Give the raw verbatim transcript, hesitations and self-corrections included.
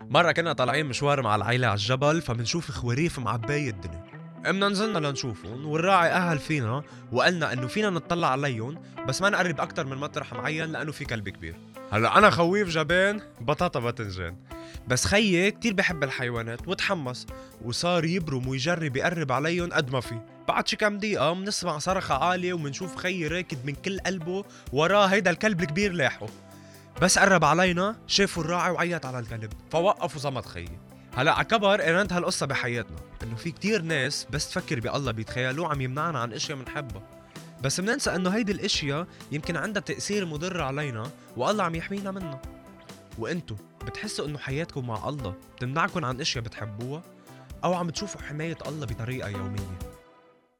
مرة كنا طالعين مشوار مع العيلة على الجبل فمنشوف خواريف معباية الدنيا. امنا نزلنا لنشوفهم والراعي أهل فينا وقالنا انه فينا نطلع عليهم بس ما نقرب اكتر من مطرح معين لانه في كلب كبير. هلا انا خويف جبان بطاطا باذنجان، بس خيي كتير بحب الحيوانات وتحمس وصار يبرم ويجرب يقرب عليهم قد ما في. بعد شي كم دقيقة منسمع صرخة عالية ومنشوف خيي راكد من كل قلبه وراه هيدا الكلب الكبير لاحقه. بس قرب علينا شافوا الراعي وعيط على الكلب فوقف وصمت خيي. هلا عكبر قرنت هالقصة بحياتنا انه في كتير ناس بس تفكر بالله بيتخيلوه عم يمنعنا عن اشياء منحبها، بس مننسى انه هيدي الاشياء يمكن عندها تأثير مضر علينا والله عم يحمينا منها. وانتو بتحسوا انه حياتكم مع الله بتمنعكم عن اشياء بتحبوها او عم تشوفوا حماية الله بطريقة يومية؟